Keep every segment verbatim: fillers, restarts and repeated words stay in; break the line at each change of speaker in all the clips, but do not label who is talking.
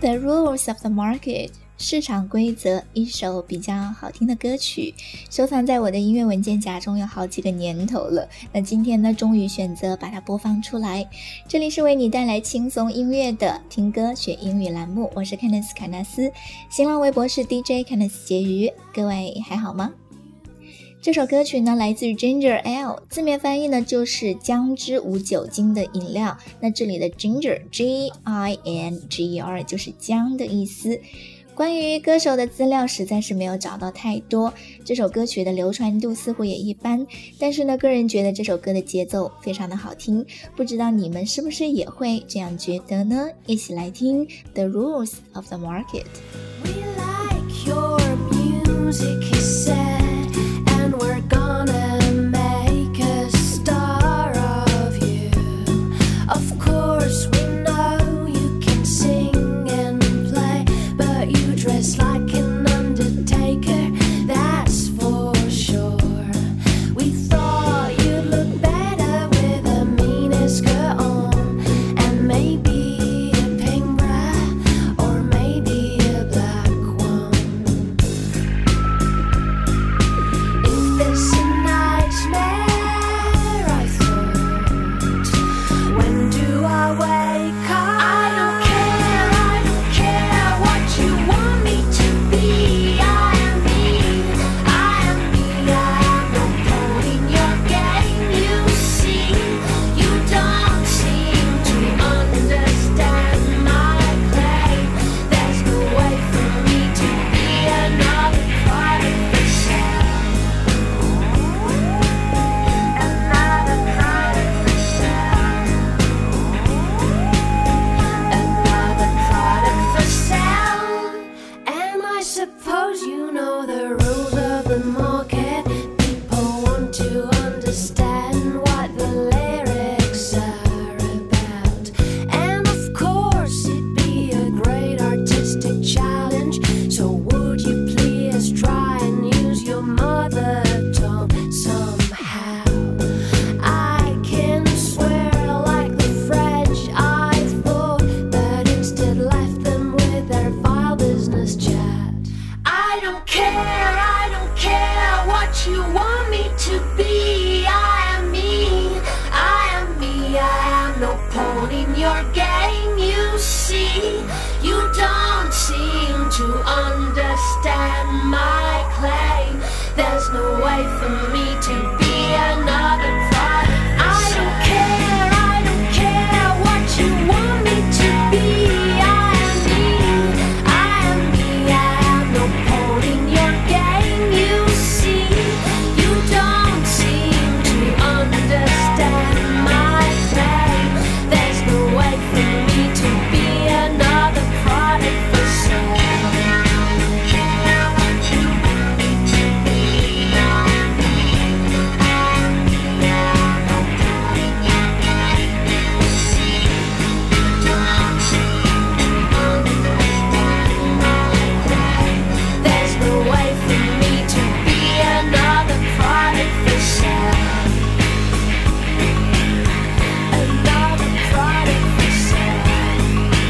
The Rules of the Market 市场规则，一首比较好听的歌曲，收藏在我的音乐文件夹中有好几个年头了。那今天呢，终于选择把它播放出来。这里是为你带来轻松音乐的听歌学英语栏目，我是 Candice 凯纳斯，新浪微博是 D J Candice 婕妤。各位还好吗？这首歌曲呢来自于 Ginger Ale， 字面翻译呢就是姜汁无酒精的饮料。那这里的 Ginger G I N G E R 就是姜的意思。关于歌手的资料实在是没有找到太多，这首歌曲的流传度似乎也一般，但是呢个人觉得这首歌的节奏非常的好听，不知道你们是不是也会这样觉得呢？一起来听 The Rules of the Market。
We like your music, he said, and we're gonna make a star of you. Of course we know you can sing and play, but you dress like an undertaker, that's for sure. We thought you'd look better with a mini skirt on, and maybe a pink bra, or maybe a black one. If this a nightmare, I thought, when do I wake up? I don't care, I don't care what you want me to be. I am me, I am me, I am no pawn in your game. You see, you don't seem to understand my claim. There's no way for me to be another product for sale. Another product for sale. Another product for sale. And I suppose you know the rules of the market. People want to understand what the lyrics are about. And of course it'd be a great artistic challenge. So would you please try and use your mother tongue somehow? I can swear like the French I thought, but instead left them with their vile business chat. I don't care, I don't care what you want me to be. I am me, I am me, I am no pawn in your game. You see, you don't seem to understand my claim. There's no way for me to be another product. I don't care, I don't care what you want me to be. I am me, I am me, I am no pawn in your game. You see, you don't seem to understand my claim. There's no way for me to be another product for sale. There's no way for me to be another product for sale. Another product for sale.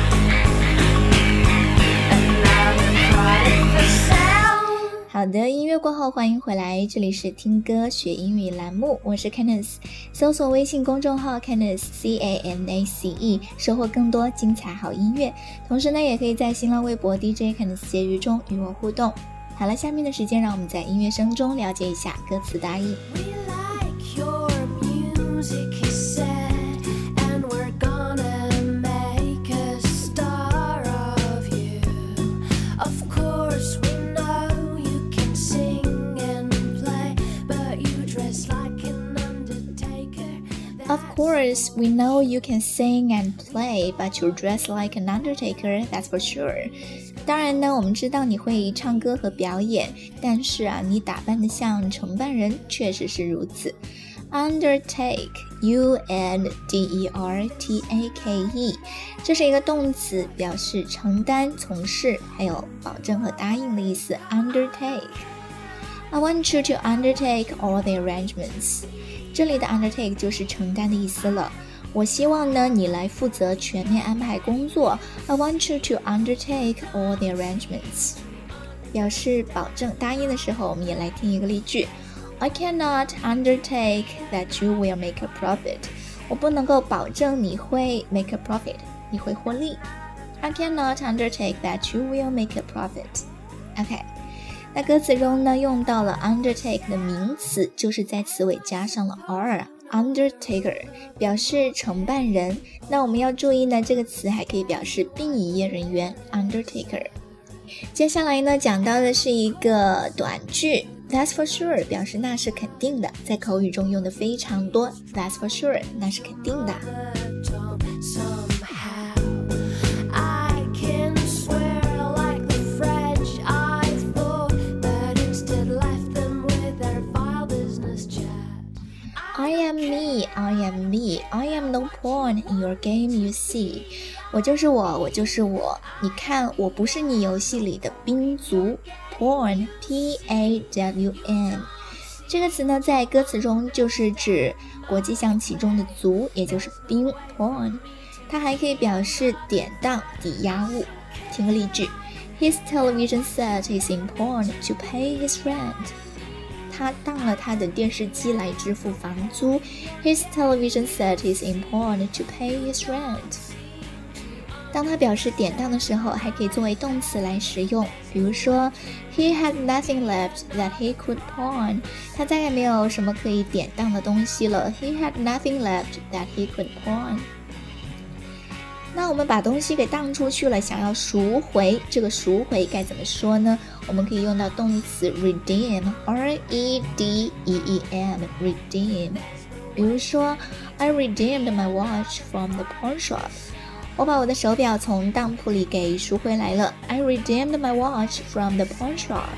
Another product for sale.
好的，音乐过后欢迎回来，这里是听歌学英语栏目，我是 Candice， 搜索微信公众号 Candice C A N A C E， 收获更多精彩好音乐。同时呢，也可以在新浪微博 D J Candice 婕妤中与我互动。好了，下面的时间让我们在音乐声中了解一下歌词大意。
We like your music, he said, and we're gonna make a star of you. Of course we know you can sing and play, but you dress like an undertaker.
Of course, we know you can sing and play, but you're dressed like an undertaker, that's for sure. 当然呢，我们知道你会唱歌和表演，但是啊，你打扮得像承办人，确实是如此。Undertake, U N D E R T A K E， 这是一个动词，表示承担、从事，还有保证和答应的意思。Undertake, I want you to undertake all the arrangements。这里的 undertake 就是承担的意思了。 我希望呢你来负责全面安排工作。I want you to undertake all the arrangements。表示保证答应的时候，我们也来听一个例句。I cannot undertake that you will make a profit。我不能够保证你会 make a profit， 你会获利。I cannot undertake that you will make a profit。OK， 那歌词中呢用到了 undertake 的名词，就是在词尾加上了 r。Undertaker 表示承办人，那我们要注意呢，这个词还可以表示殡仪业人员 Undertaker。接下来呢，讲到的是一个短句 That's for sure 表示那是肯定的，在口语中用的非常多。 That's for sure 那是肯定的。I am me, I am me, I am no pawn in your game you see。 我就是我，我就是我，你看我不是你游戏里的兵卒。 Pawn, P A W N 这个词呢在歌词中就是指国际象棋中的卒，也就是兵 Pawn。 它还可以表示典当、抵押物。听个例句 His television set is in pawn to pay his rent。他当了他的电视机来支付房租。 His television set is in pawn to pay his rent。 当他表示典当的时候，还可以作为动词来使用，比如说 He had nothing left that he could pawn。 他再也没有什么可以典当的东西了。 He had nothing left that he could pawn。那我们把东西给当出去了，想要赎回，这个赎回该怎么说呢？我们可以用到动词 redeem R E D E E M redeem。 比如说 I redeemed my watch from the pawn shop。 我把我的手表从当铺里给赎回来了。 I redeemed my watch from the pawn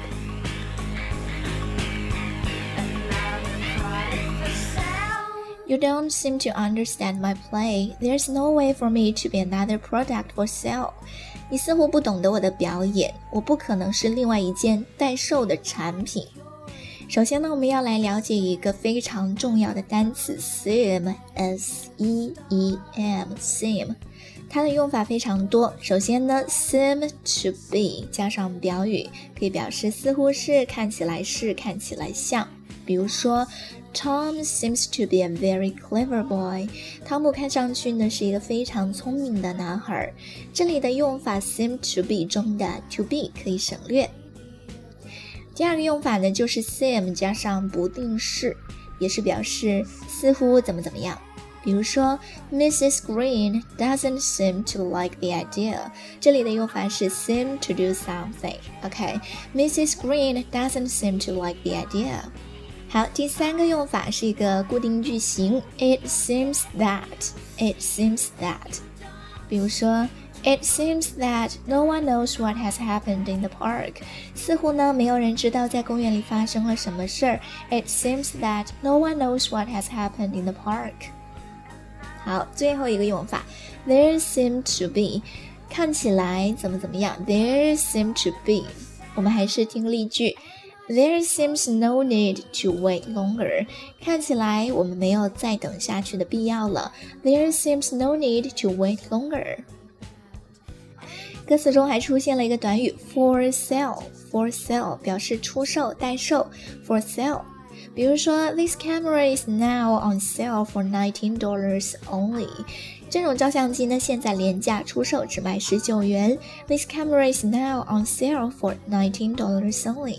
shop。You don't seem to understand my play. There's no way for me to be another product for sale. 你似乎不懂得我的表演，我不可能是另外一件待售的产品。首先呢，我们要来了解一个非常重要的单词 seem S E E M seem。 它的用法非常多。首先呢 seem to be 加上表语，可以表示似乎是、看起来是、看起来像。比如说Tom seems to be a very clever boy。 汤姆看上去呢是一个非常聪明的男孩。这里的用法 seem to be 中的 to be 可以省略。第二个用法呢就是 seem 加上不定式，也是表示似乎怎么怎么样。比如说 Missus Green doesn't seem to like the idea。 这里的用法是 seem to do something。 OK， Missus Green doesn't seem to like the idea。好，第三个用法是一个固定句型 It seems that It seems that 比如说 It seems that no one knows what has happened in the park。 似乎呢没有人知道在公园里发生了什么事儿。 It seems that no one knows what has happened in the park。 好，最后一个用法 There seem to be 看起来怎么怎么样。 There seem to be 我们还是听例句There seems no need to wait longer。 看起来我们没有再等下去的必要了。 There seems no need to wait longer。 歌词中还出现了一个短语 for sale for sale 表示出售、待售 for sale。 比如说 This camera is now on sale for nineteen dollars only。 这种照相机呢现在廉价出售，只卖十九元。 This camera is now on sale for nineteen dollars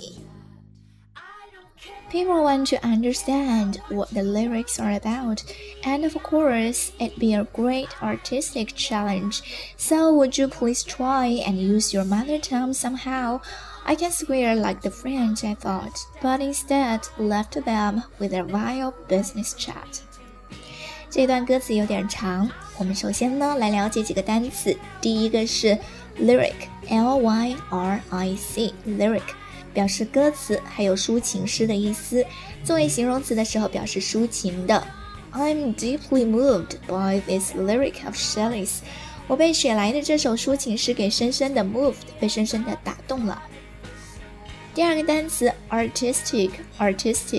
only。People want to understand what the lyrics are about, and of course, it'd be a great artistic challenge. So would you please try and use your mother tongue somehow? I can swear like the French, I thought, but instead left them with their vile business chat. 这段歌词有点长，我们首先呢来了解几个单词。第一个是 lyric, L Y R I C, lyric。表示歌词还有抒情诗的意思，作为形容词的时候表示抒情的。I'm deeply moved by this lyric of Shelley's。 我被雪莱的这首抒情诗给深深的 moved， 被深深的打动了。第二个单词 artistic， artistic 作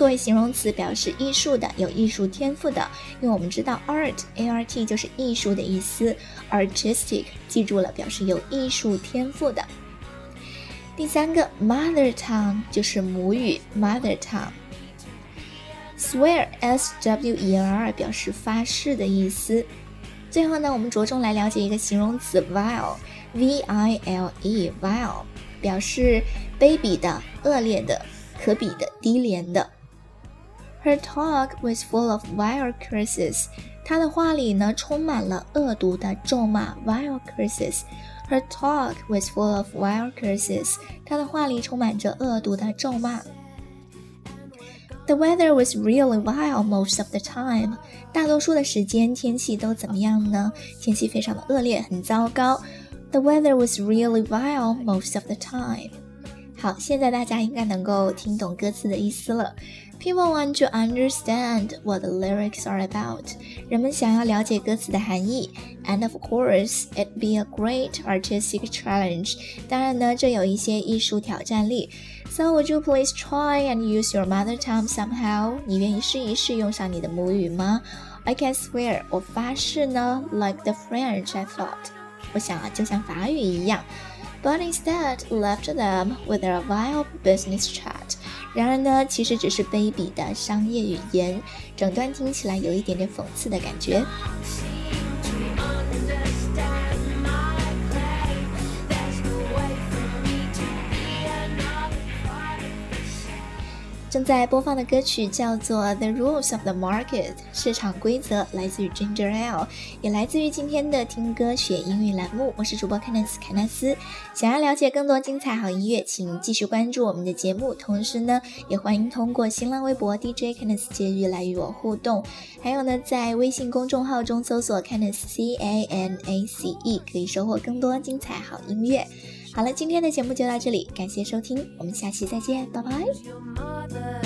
作为形容词表示艺术的，有艺术天赋的，因为我们知道 art A R T 就是艺术的意思， artistic 记住了，表示有艺术天赋的。第三个 mother tongue 就是母语 mother tongue。 swear S W E R 表示发誓的意思。最后呢，我们着重来了解一个形容词 vile V I L E vile 表示卑鄙的、恶劣的、可比的、低廉的。 Her talk was full of vile curses 她的话里呢充满了恶毒的咒骂 vile curses。 Her talk was full of vile curses 她的话里充满着恶毒的咒骂。The weather was really vile most of the time 大多数的时间天气都怎么样呢？天气非常的恶劣，很糟糕。 The weather was really vile most of the time。 好，现在大家应该能够听懂歌词的意思了。 People want to understand what the lyrics are about 人们想要了解歌词的含义。 And of course it'd be a great artistic challenge 当然呢，这有一些艺术挑战力。 So would you please try and use your mother tongue somehow 你愿意试一试用上你的母语吗？ I can swear 我发誓呢 like the French I thought 我想啊，就像法语一样。 But instead left them with their vile business chat 然而呢，其实只是卑鄙的商业语言。整段听起来有一点点讽刺的感觉。正在播放的歌曲叫做 The Rules of the Market 市场规则，来自于 Ginger Ale， 也来自于今天的听歌学英语栏目。我是主播 Candice 凯纳斯。想要了解更多精彩好音乐，请继续关注我们的节目，同时呢也欢迎通过新浪微博 D J Candice 介语来与我互动，还有呢在微信公众号中搜索 Candice C A N A C E 可以收获更多精彩好音乐。好了，今天的节目就到这里，感谢收听，我们下期再见，拜拜。